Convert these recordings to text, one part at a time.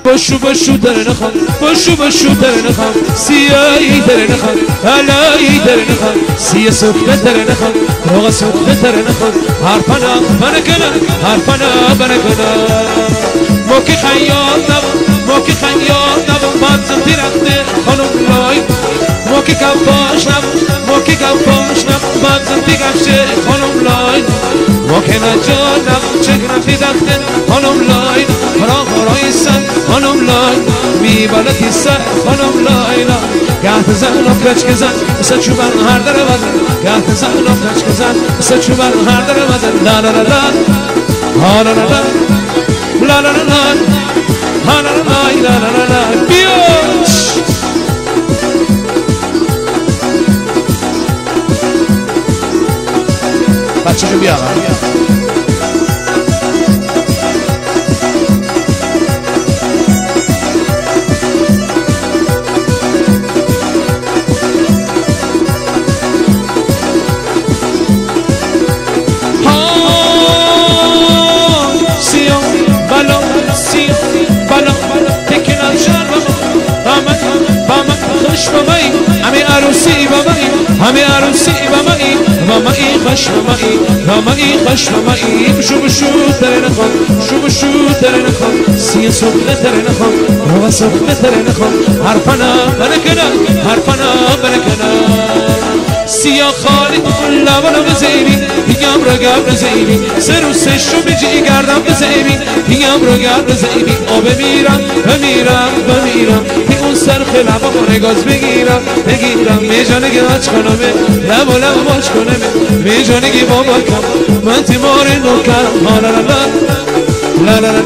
باشو در نخوام باشو در نخوام سیایی در نخوام علایی در نخوام سیه سکته در نخوام روغ سکته در نخوام حرفنا بنکنم موکی خیال نبون بانزم تیرخته خانم لای موکی کفاش نبون بانزم تیگفشه خانم لای موکی نجار نبون چگرم تیدخته خانم لای برای سن خانم لای میبالتی سر خانم لای گهت زن و کچک زن مثل چوبن هر در وزن گهت زن و کچک زن مثل چوبن هر در وزن لا لا لا لا ها لا لا لا لا لا لا لا لا لا لا بیوش بچه رو بیارم همه عروسی با مایی خوش با مایی بشو در نخوام بشو در نخوام سیه سخنه در نخوام روغ سخنه در نخوام حرفنا بنکنم سیاه خالی لبانم بزیبی دیگم رو گرد بزیبی سر و سشو بجی گردم بزیبی دیگم رو گرد بزیبی او بمیرم بی اون سر خلبا نگاز بگیرم میجانگی باش کنمه لب باش کنمه میجانگی بابا کم من تیمار نوکرم لا لا لا لا لا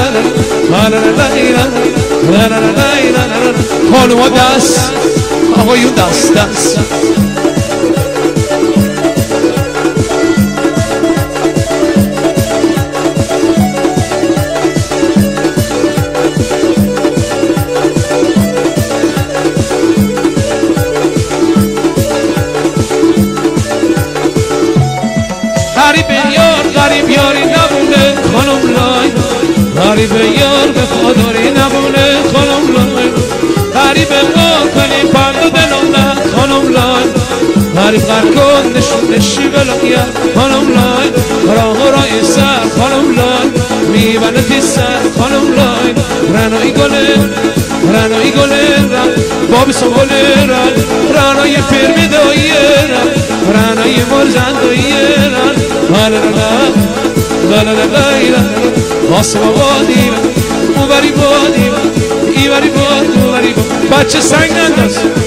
لا لا لا خانوما دست آقایون دست غریب یاری نبونه خانم لای غریب یار به خوداری نبونه خانم لای غریب ما کنی پندو دلم نه خانم لای غریب غرکن نشی بلایا خانم لای راه سر خانم لای میبنتی سر خانم لای رنایی گله بابی سموله رنایی فرمی داییه رنایی مرزن داییه لا لا لا لا لا لا آسما بادیم اوبری بادیم ایوری باد بچه سنگ ننداز